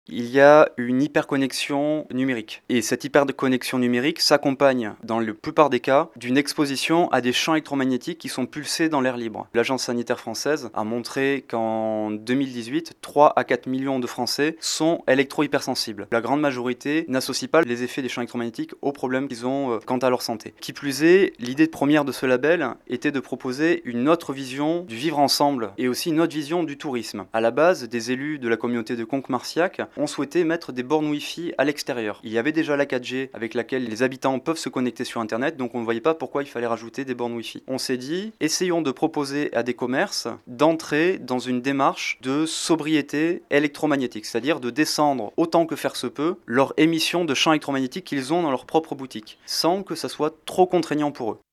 Il y a une hyperconnexion numérique et cette hyperconnexion numérique s'accompagne, dans la plupart des cas, d'une exposition à des champs électromagnétiques qui sont pulsés dans l'air libre. L'Agence sanitaire française a montré qu'en 2018, 3 à 4 millions de Français sont électro-hypersensibles. La grande majorité n'associe pas les effets des champs électromagnétiques aux problèmes qu'ils ont quant à leur santé. Qui plus est, l'idée première de ce label était de proposer une autre vision du vivre ensemble et aussi une autre vision du tourisme. À la base, des élus de la communauté de Conques-Marciac ont souhaité mettre des bornes Wi-Fi à l'extérieur. Il y avait déjà la 4G avec laquelle les habitants peuvent se connecter sur Internet, donc on ne voyait pas pourquoi il fallait rajouter des bornes Wi-Fi. On s'est dit, essayons de proposer à des commerces d'entrer dans une démarche de sobriété électromagnétique, c'est-à-dire de descendre autant que faire se peut leur émission de champs électromagnétiques qu'ils ont dans leur propre boutique, sans que ça soit trop contraignant pour eux.